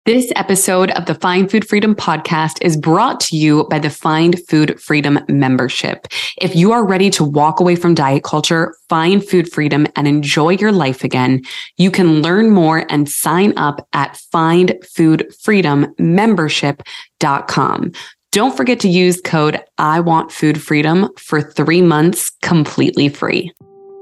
This episode of the Find Food Freedom podcast is brought to you by the Find Food Freedom membership. If you are ready to walk away from diet culture, find food freedom, and enjoy your life again, you can learn more and sign up at findfoodfreedommembership.com. Don't forget to use code IWantFoodFreedom for 3 months completely free.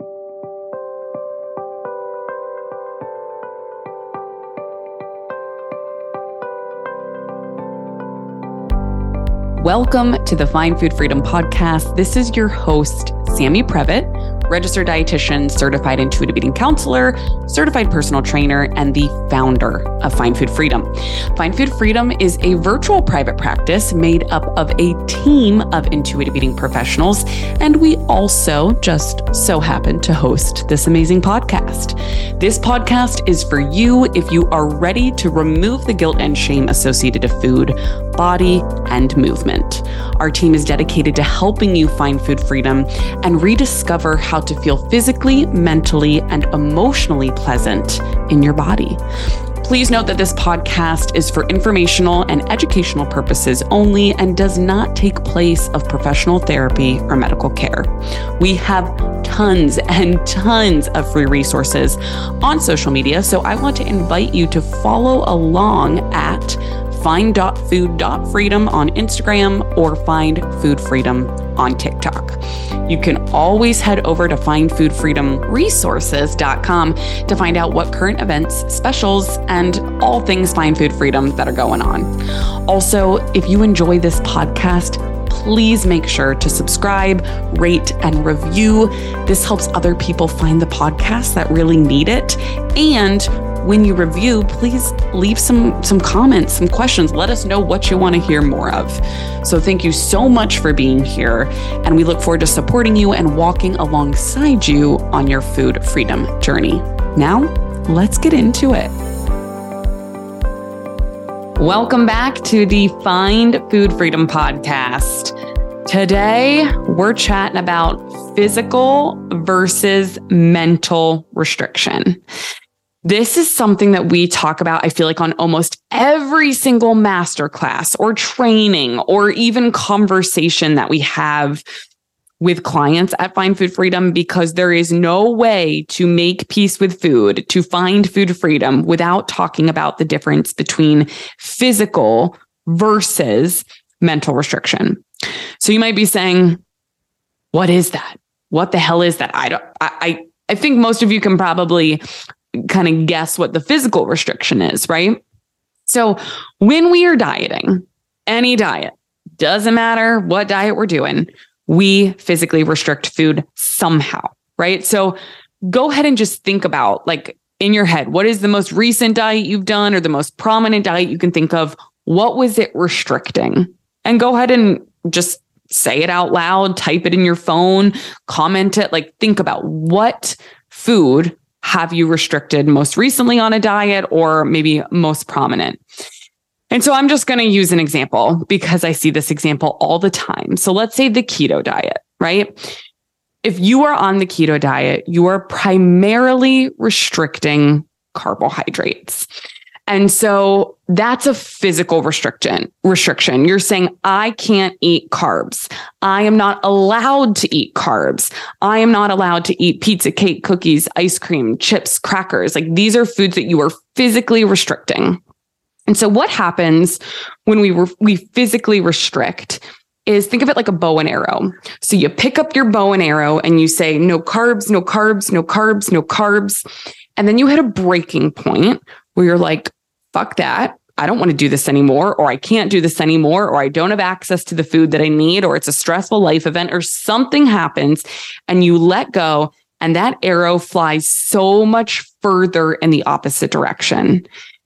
Welcome to the Find Food Freedom podcast. This is your host, Sammy Previtt, registered dietitian, certified intuitive eating counselor, certified personal trainer, and the founder of Find Food Freedom. Find Food Freedom is a virtual private practice made up of a team of intuitive eating professionals, and we also just so happen to host this amazing podcast. This podcast is for you if you are ready to remove the guilt and shame associated to food, body, and movement. Our team is dedicated to helping you find food freedom and rediscover how to feel physically, mentally, and emotionally pleasant in your body. Please note that this podcast is for informational and educational purposes only and does not take place of professional therapy or medical care. We have tons and tons of free resources on social media, so I want to invite you to follow along at find.food.freedom on Instagram or Find Food Freedom on TikTok. You can always head over to findfoodfreedomresources.com to find out what current events, specials, and all things Find Food Freedom that are going on. Also, if you enjoy this podcast, please make sure to subscribe, rate, and review. This helps other people find the podcast that really need it. And when you review, please leave some comments, some questions. Let us know what you want to hear more of. So thank you so much for being here. And we look forward to supporting you and walking alongside you on your food freedom journey. Now, let's get into it. Welcome back to the Find Food Freedom podcast. Today, we're chatting about physical versus mental restriction. This is something that we talk about, I feel like, on almost every single masterclass or training or even conversation that we have with clients at Find Food Freedom, because there is no way to make peace with food, to find food freedom, without talking about the difference between physical versus mental restriction. So you might be saying, what is that? What the hell is that? I think most of you can probably kind of guess what the physical restriction is, right? So when we are dieting, any diet, doesn't matter what diet we're doing, we physically restrict food somehow, right? So go ahead and just think about, like, in your head, what is the most recent diet you've done or the most prominent diet you can think of? What was it restricting? And go ahead and just say it out loud, type it in your phone, comment it, like, think about what food have you restricted most recently on a diet, or maybe most prominent. And so I'm just going to use an example because I see this example all the time. So let's say the keto diet, right? If you are on the keto diet, you are primarily restricting carbohydrates. And so that's a physical restriction. You're saying, I can't eat carbs. I am not allowed to eat carbs. I am not allowed to eat pizza, cake, cookies, ice cream, chips, crackers. Like, these are foods that you are physically restricting. And so what happens when we physically restrict is, think of it like a bow and arrow. So you pick up your bow and arrow and you say, no carbs, no carbs, no carbs, no carbs. And then you hit a breaking point where you're like, fuck that. I don't want to do this anymore, or I can't do this anymore, or I don't have access to the food that I need, or it's a stressful life event, or something happens, and you let go, and that arrow flies so much further in the opposite direction.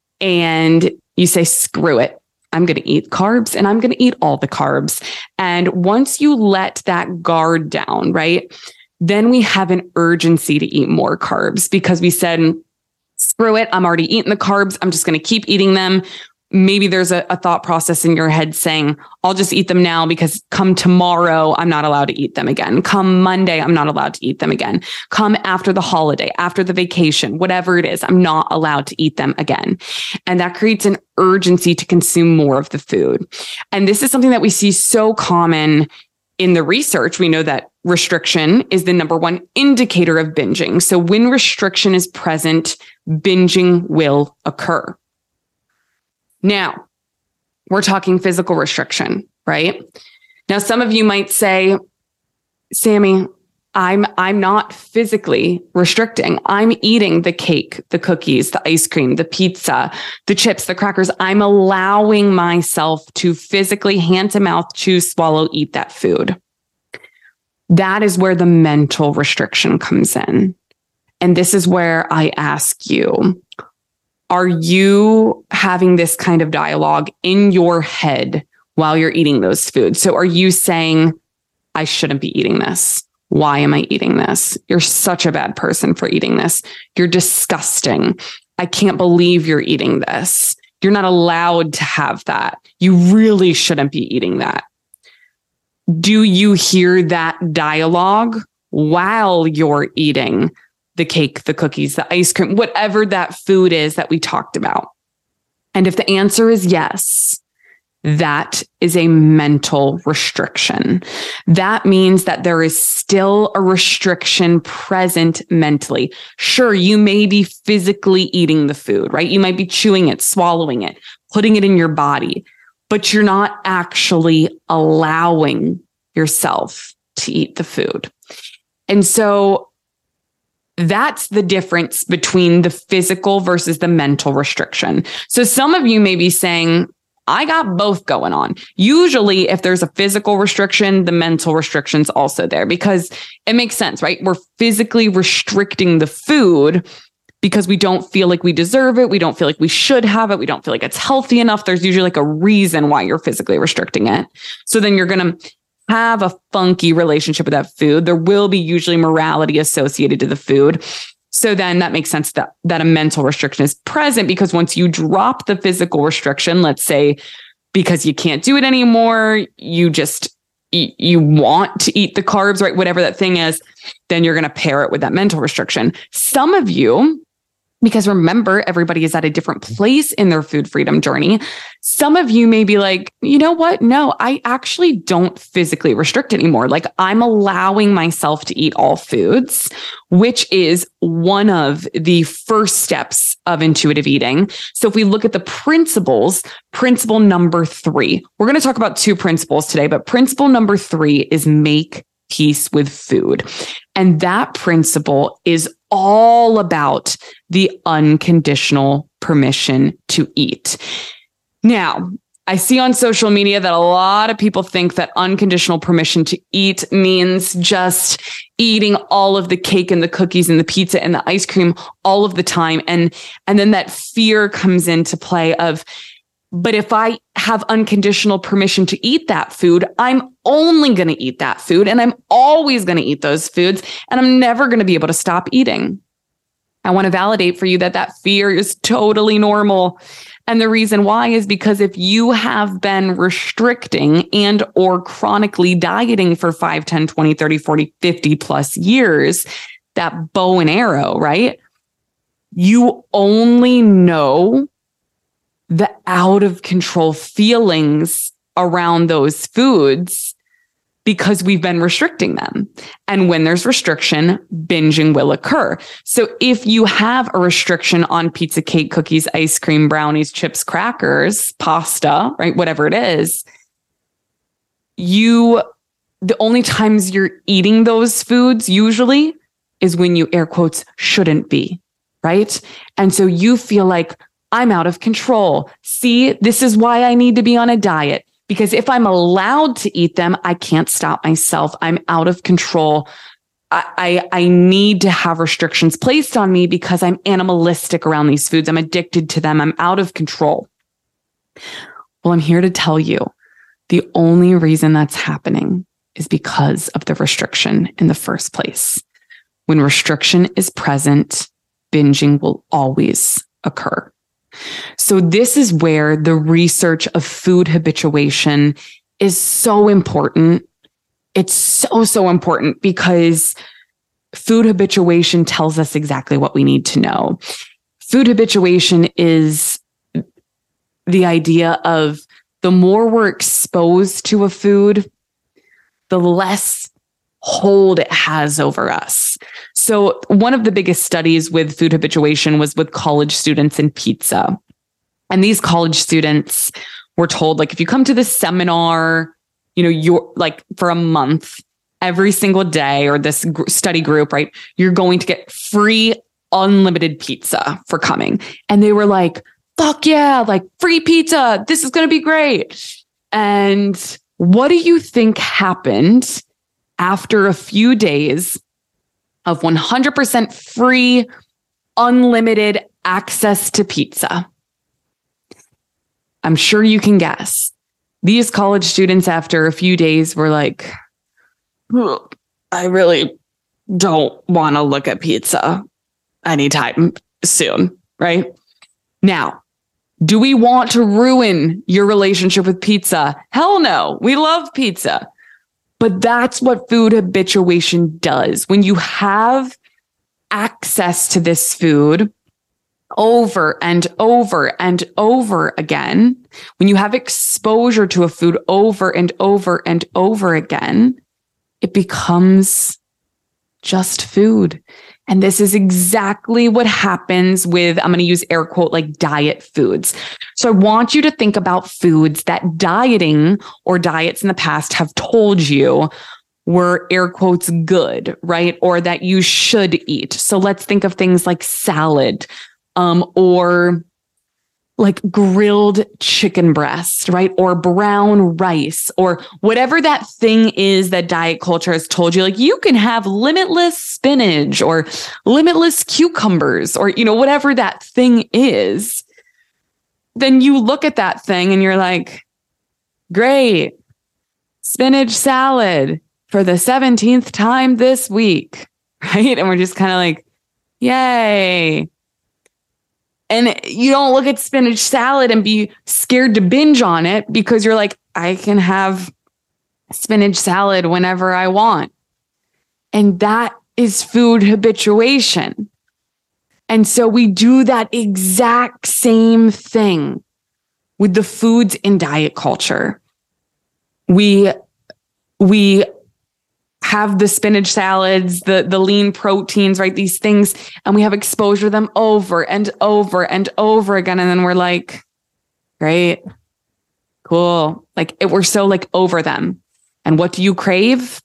And you say, screw it. I'm going to eat carbs, and I'm going to eat all the carbs. And once you let that guard down, right, then we have an urgency to eat more carbs because we said, screw it, I'm already eating the carbs. I'm just going to keep eating them. maybe there's a thought process in your head saying, I'll just eat them now because come tomorrow, I'm not allowed to eat them again. Come Monday, I'm not allowed to eat them again. Come after the holiday, after the vacation, whatever it is, I'm not allowed to eat them again. And that creates an urgency to consume more of the food. And this is something that we see so common in the research. We know that restriction is the number one indicator of binging. So when restriction is present, binging will occur. Now, we're talking physical restriction, right? Now, some of you might say, Sammy, I'm not physically restricting. I'm eating the cake, the cookies, the ice cream, the pizza, the chips, the crackers. I'm allowing myself to physically hand to mouth, chew, swallow, eat that food. That is where the mental restriction comes in. And this is where I ask you, are you having this kind of dialogue in your head while you're eating those foods? So are you saying, I shouldn't be eating this? Why am I eating this? You're such a bad person for eating this. You're disgusting. I can't believe you're eating this. You're not allowed to have that. You really shouldn't be eating that. Do you hear that dialogue while you're eating the cake, the cookies, the ice cream, whatever that food is that we talked about? And if the answer is yes, that is a mental restriction. That means that there is still a restriction present mentally. Sure, you may be physically eating the food, right? You might be chewing it, swallowing it, putting it in your body, but you're not actually allowing yourself to eat the food. And so that's the difference between the physical versus the mental restriction. So some of you may be saying, I got both going on. Usually, if there's a physical restriction, the mental restriction's also there because it makes sense, right? We're physically restricting the food because we don't feel like we deserve it. We don't feel like we should have it. We don't feel like it's healthy enough. There's usually like a reason why you're physically restricting it. So then you're going to have a funky relationship with that food. There will be usually morality associated to the food. So then that makes sense that a mental restriction is present because once you drop the physical restriction, let's say because you can't do it anymore, you want to eat the carbs, right? Whatever that thing is, then you're going to pair it with that mental restriction. Some of you, because remember, everybody is at a different place in their food freedom journey. Some of you may be like, you know what? No, I actually don't physically restrict anymore. Like I'm allowing myself to eat all foods, which is one of the first steps of intuitive eating. So if we look at the principles, principle number 3, we're going to talk about 2 principles today, but principle number 3 is make peace with food. And that principle is all about the unconditional permission to eat. Now, I see on social media that a lot of people think that unconditional permission to eat means just eating all of the cake and the cookies and the pizza and the ice cream all of the time. And then that fear comes into play of, but if I have unconditional permission to eat that food, I'm only going to eat that food and I'm always going to eat those foods and I'm never going to be able to stop eating. I want to validate for you that that fear is totally normal. And the reason why is because if you have been restricting and or chronically dieting for 5, 10, 20, 30, 40, 50 plus years, that bow and arrow, right? You only know the out of control feelings around those foods because we've been restricting them. And when there's restriction, binging will occur. So if you have a restriction on pizza, cake, cookies, ice cream, brownies, chips, crackers, pasta, right? Whatever it is, the only times you're eating those foods usually is when you air quotes shouldn't be, right? And so you feel like I'm out of control. See, this is why I need to be on a diet. Because if I'm allowed to eat them, I can't stop myself. I'm out of control. I need to have restrictions placed on me because I'm animalistic around these foods. I'm addicted to them. I'm out of control. Well, I'm here to tell you the only reason that's happening is because of the restriction in the first place. When restriction is present, binging will always occur. So this is where the research of food habituation is so important. It's so important because food habituation tells us exactly what we need to know. Food habituation is the idea of the more we're exposed to a food, the less hold it has over us. So one of the biggest studies with food habituation was with college students in pizza. And these college students were told, like, if you come to this seminar, you're like for a month, every single day, or this study group, right? You're going to get free unlimited pizza for coming. And they were like, fuck yeah, like free pizza. This is going to be great. And what do you think happened after a few days of 100% free, unlimited access to pizza? I'm sure you can guess. These college students, after a few days, were like, I really don't want to look at pizza anytime soon, right? Now, do we want to ruin your relationship with pizza? Hell no. We love pizza. But that's what food habituation does. When you have access to this food over and over and over again, when you have exposure to a food over and over and over again, it becomes just food. And this is exactly what happens with, I'm going to use air quote, like diet foods. So I want you to think about foods that dieting or diets in the past have told you were air quotes good, right? Or that you should eat. So let's think of things like salad, or like grilled chicken breast, right? Or brown rice, or whatever that thing is that diet culture has told you, like you can have limitless spinach or limitless cucumbers, or, whatever that thing is. Then you look at that thing and you're like, great, spinach salad for the 17th time this week, right? And we're just kind of like, yay. And you don't look at spinach salad and be scared to binge on it because you're like, I can have spinach salad whenever I want. And that is food habituation. And so we do that exact same thing with the foods in diet culture. We have the spinach salads, the lean proteins, right? These things, and we have exposure to them over and over and over again. And then we're like, great, cool. Like we're so like over them. And what do you crave?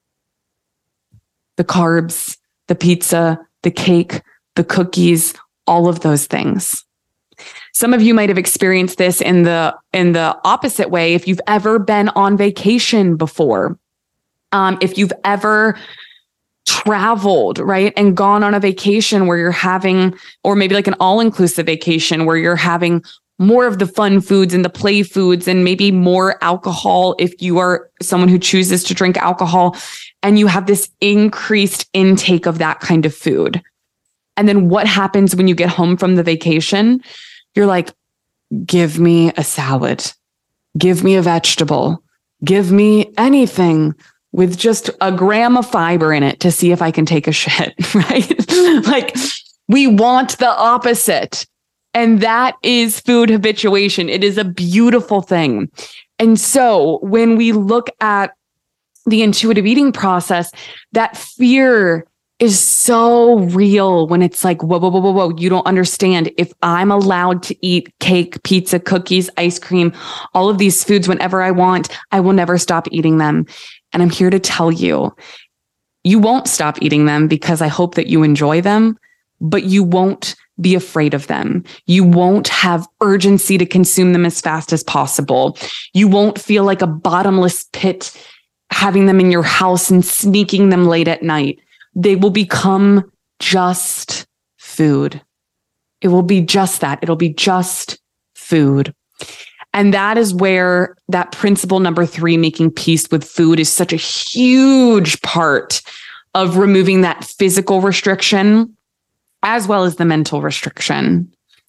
The carbs, the pizza, the cake, the cookies, all of those things. Some of you might have experienced this in the opposite way. If you've ever been on vacation before, if you've ever traveled, right, and gone on a vacation where you're having, or maybe like an all-inclusive vacation where you're having more of the fun foods and the play foods and maybe more alcohol if you are someone who chooses to drink alcohol, and you have this increased intake of that kind of food. And then what happens when you get home from the vacation? You're like, give me a salad, give me a vegetable, give me anything with just a gram of fiber in it to see if I can take a shit, right? Like we want the opposite. And that is food habituation. It is a beautiful thing. And so when we look at the intuitive eating process, that fear is so real when it's like, whoa, you don't understand. If I'm allowed to eat cake, pizza, cookies, ice cream, all of these foods whenever I want, I will never stop eating them. And I'm here to tell you, you won't stop eating them because I hope that you enjoy them, but you won't be afraid of them. You won't have urgency to consume them as fast as possible. You won't feel like a bottomless pit having them in your house and sneaking them late at night. They will become just food. It will be just that. It'll be just food. And that is where that principle number 3, making peace with food, is such a huge part of removing that physical restriction as well as the mental restriction.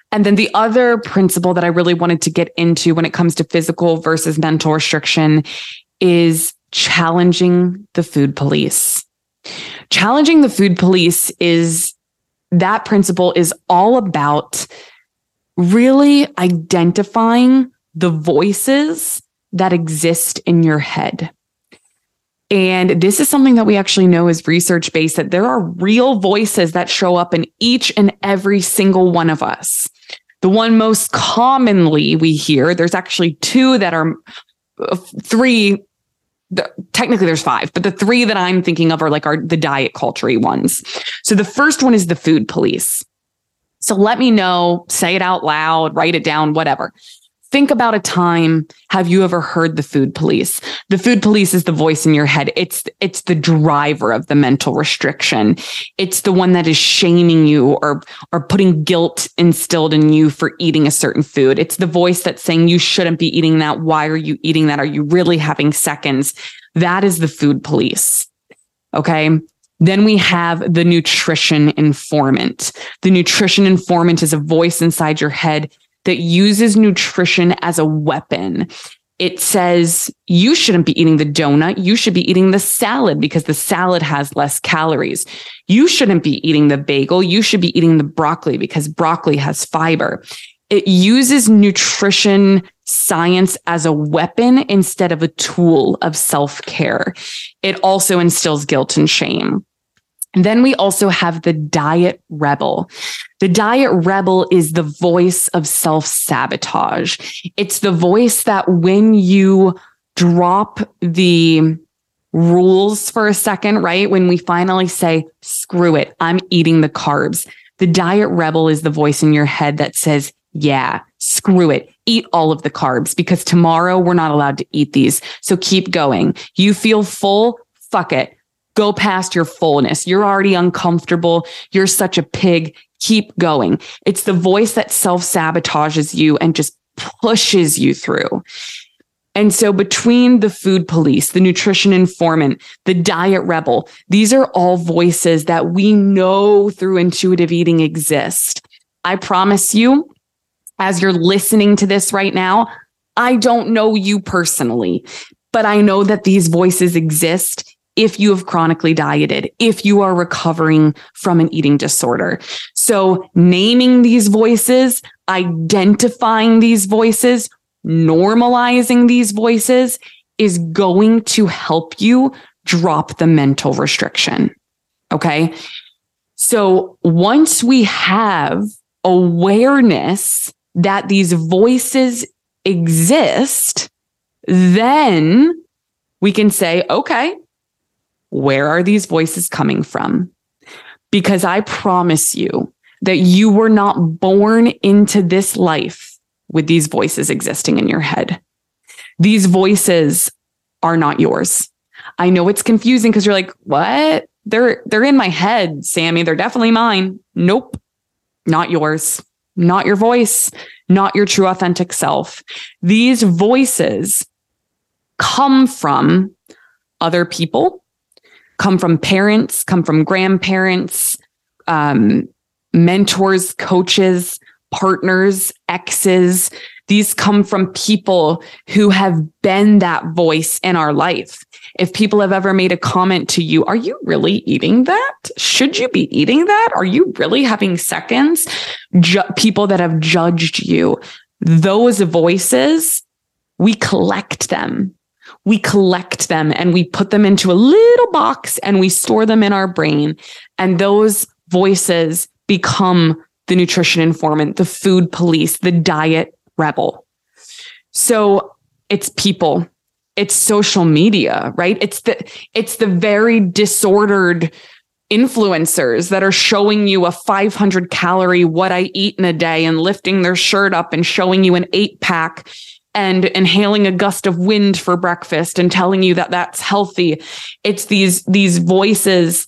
And then the other principle that I really wanted to get into when it comes to physical versus mental restriction is challenging the food police. Challenging the food police that principle is all about really identifying the voices that exist in your head. And this is something that we actually know is research-based, that there are real voices that show up in each and every single one of us. The one most commonly we hear, there's actually three, technically there's five, but the three that I'm thinking of are the diet culture ones. So the first one is the food police. So let me know, say it out loud, write it down, whatever. Think about a time. Have you ever heard the food police? The food police is the voice in your head. It's the driver of the mental restriction. It's the one that is shaming you or putting guilt instilled in you for eating a certain food. It's the voice that's saying you shouldn't be eating that. Why are you eating that? Are you really having seconds? That is the food police. Okay. Then we have the nutrition informant. The nutrition informant is a voice inside your head that uses nutrition as a weapon. It says you shouldn't be eating the donut. You should be eating the salad because the salad has less calories. You shouldn't be eating the bagel. You should be eating the broccoli because broccoli has fiber. It uses nutrition science as a weapon instead of a tool of self-care. It also instills guilt and shame. And then we also have the diet rebel. The diet rebel is the voice of self-sabotage. It's the voice that when you drop the rules for a second, right? When we finally say, screw it, I'm eating the carbs. The diet rebel is the voice in your head that says, yeah, screw it. Eat all of the carbs because tomorrow we're not allowed to eat these. So keep going. You feel full? Fuck it. Go past your fullness. You're already uncomfortable. You're such a pig. Keep going. It's the voice that self-sabotages you and just pushes you through. And so between the food police, the nutrition informant, the diet rebel, these are all voices that we know through intuitive eating exist. I promise you, as you're listening to this right now, I don't know you personally, but I know that these voices exist if you have chronically dieted, if you are recovering from an eating disorder. So naming these voices, identifying these voices, normalizing these voices is going to help you drop the mental restriction. Okay. So once we have awareness that these voices exist, then we can say, okay, where are these voices coming from? Because I promise you that you were not born into this life with these voices existing in your head. These voices are not yours. I know it's confusing because you're like, what? They're in my head, Sammy. They're definitely mine. Nope. Not yours. Not your voice. Not your true authentic self. These voices come from other people, come from parents, come from grandparents, mentors, coaches, partners, exes. These come from people who have been that voice in our life. If people have ever made a comment to you, are you really eating that? Should you be eating that? Are you really having seconds? People that have judged you, those voices, we collect them. We collect them and we put them into a little box and we store them in our brain. And those voices become the nutrition informant, the food police, the diet rebel. So it's people, it's social media, right? It's the very disordered influencers that are showing you a 500 calorie what I eat in a day and lifting their shirt up and showing you an 8-pack and inhaling a gust of wind for breakfast and telling you that that's healthy. It's these voices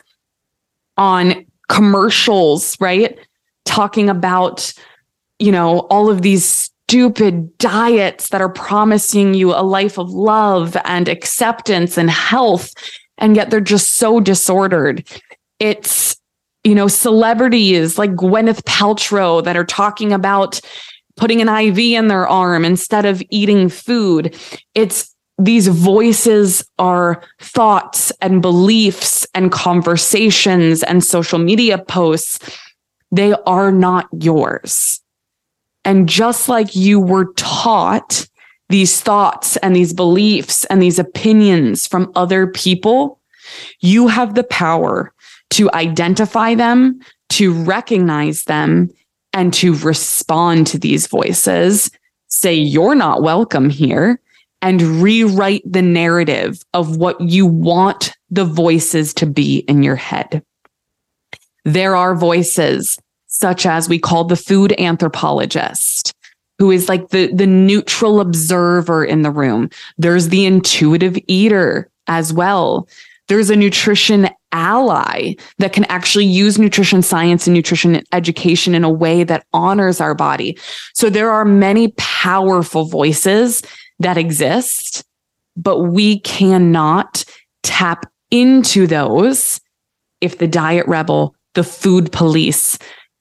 on commercials, right? Talking about, all of these stupid diets that are promising you a life of love and acceptance and health. And yet they're just so disordered. It's celebrities like Gwyneth Paltrow that are talking about putting an IV in their arm instead of eating food. These voices are thoughts and beliefs and conversations and social media posts. They are not yours. And just like you were taught these thoughts and these beliefs and these opinions from other people, you have the power to identify them, to recognize them, and to respond to these voices, say you're not welcome here, and rewrite the narrative of what you want the voices to be in your head. There are voices such as we call the food anthropologist, who is like the neutral observer in the room. There's the intuitive eater as well. There's a nutrition ally that can actually use nutrition science and nutrition education in a way that honors our body. So there are many powerful voices that exist, but we cannot tap into those if the diet rebel, the food police,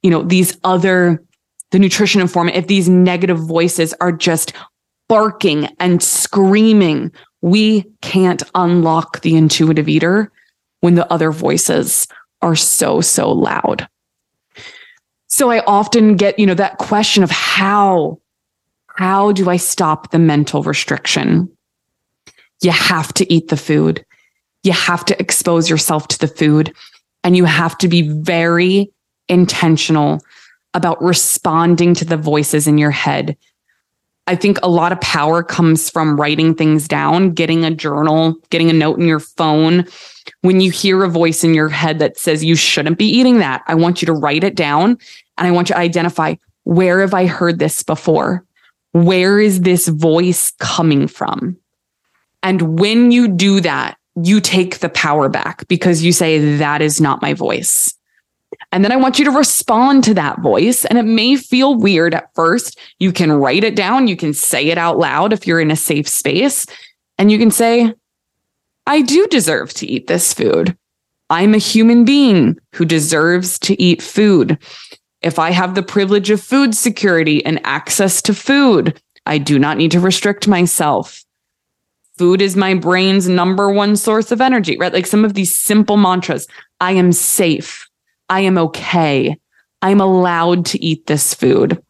the nutrition informant, if these negative voices are just barking and screaming, we can't unlock the intuitive eater when the other voices are so, so loud. So I often get, that question of how do I stop the mental restriction? You have to eat the food. You have to expose yourself to the food, and you have to be very intentional about responding to the voices in your head. I think a lot of power comes from writing things down, getting a journal, getting a note in your phone. When you hear a voice in your head that says you shouldn't be eating that, I want you to write it down, and I want you to identify, where have I heard this before? Where is this voice coming from? And when you do that, you take the power back because you say, that is not my voice. And then I want you to respond to that voice. And it may feel weird at first. You can write it down. You can say it out loud if you're in a safe space. And you can say, I do deserve to eat this food. I'm a human being who deserves to eat food. If I have the privilege of food security and access to food, I do not need to restrict myself. Food is my brain's number one source of energy, right? Like some of these simple mantras. I am safe. I am okay. I'm allowed to eat this food.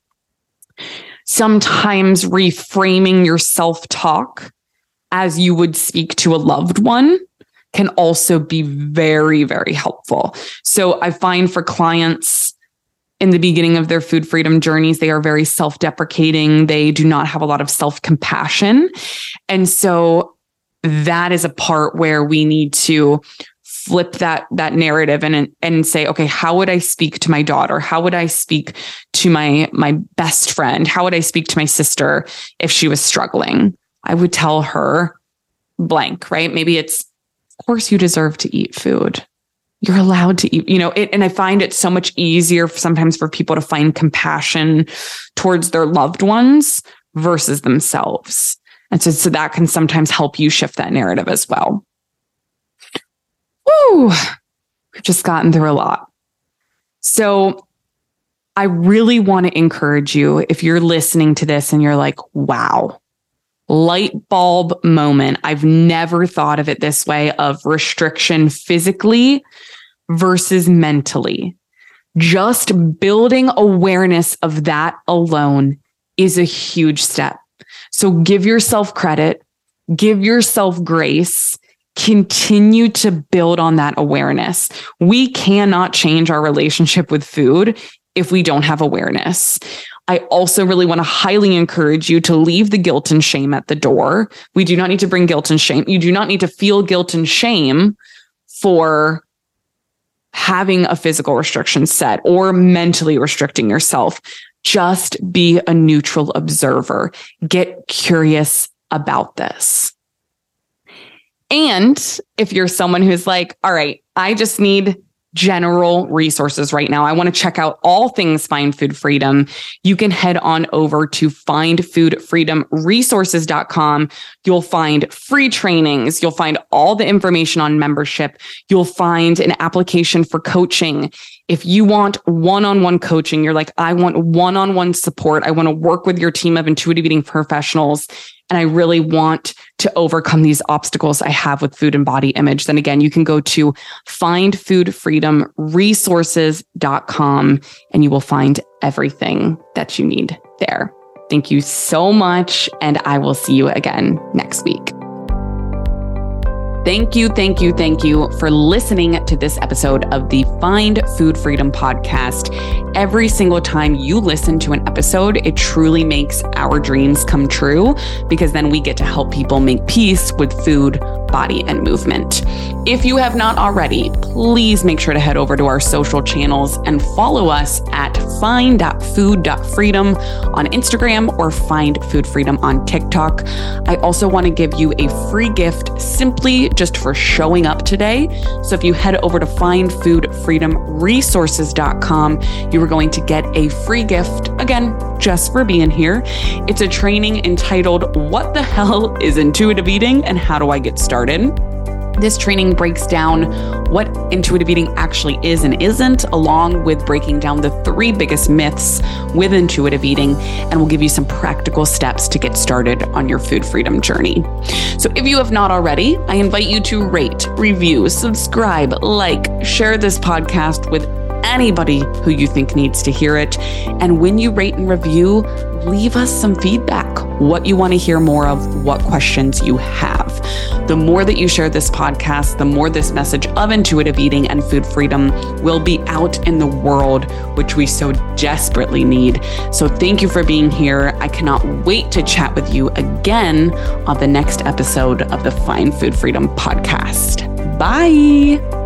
Sometimes reframing your self-talk as you would speak to a loved one can also be very, very helpful. So I find for clients in the beginning of their food freedom journeys, they are very self-deprecating. They do not have a lot of self-compassion. And so that is a part where we need to flip that narrative and say, okay, how would I speak to my daughter? How would I speak to my best friend? How would I speak to my sister if she was struggling? I would tell her blank, right? Maybe it's, of course you deserve to eat food. You're allowed to eat, and I find it so much easier sometimes for people to find compassion towards their loved ones versus themselves. And so that can sometimes help you shift that narrative as well. Woo! We've just gotten through a lot. So I really want to encourage you, if you're listening to this and you're like, wow, light bulb moment. I've never thought of it this way, of restriction physically versus mentally. Just building awareness of that alone is a huge step. So give yourself credit, give yourself grace, continue to build on that awareness. We cannot change our relationship with food if we don't have awareness. I also really want to highly encourage you to leave the guilt and shame at the door. We do not need to bring guilt and shame. You do not need to feel guilt and shame for having a physical restriction set or mentally restricting yourself. Just be a neutral observer. Get curious about this. And if you're someone who's like, all right, I just need general resources right now, I want to check out all things Find Food Freedom, you can head on over to findfoodfreedomresources.com. You'll find free trainings. You'll find all the information on membership. You'll find an application for coaching. If you want one-on-one coaching, you're like, I want one-on-one support. I want to work with your team of intuitive eating professionals. And I really want to overcome these obstacles I have with food and body image, then again, you can go to findfoodfreedomresources.com and you will find everything that you need there. Thank you so much. And I will see you again next week. Thank you for listening to this episode of the Find Food Freedom podcast. Every single time you listen to an episode, it truly makes our dreams come true because then we get to help people make peace with food, body, and movement. If you have not already, please make sure to head over to our social channels and follow us at find.food.freedom on Instagram or Find Food Freedom on TikTok. I also want to give you a free gift simply just for showing up today. So if you head over to findfoodfreedomresources.com, you are going to get a free gift, again, just for being here. It's a training entitled, What the Hell is Intuitive Eating and How Do I Get Started? This training breaks down what intuitive eating actually is and isn't, along with breaking down the 3 biggest myths with intuitive eating, and will give you some practical steps to get started on your food freedom journey. So if you have not already, I invite you to rate, review, subscribe, like, share this podcast with anybody who you think needs to hear it. And when you rate and review, leave us some feedback, what you want to hear more of, what questions you have. The more that you share this podcast, the more this message of intuitive eating and food freedom will be out in the world, which we so desperately need. So thank you for being here. I cannot wait to chat with you again on the next episode of the Find Food Freedom podcast. Bye.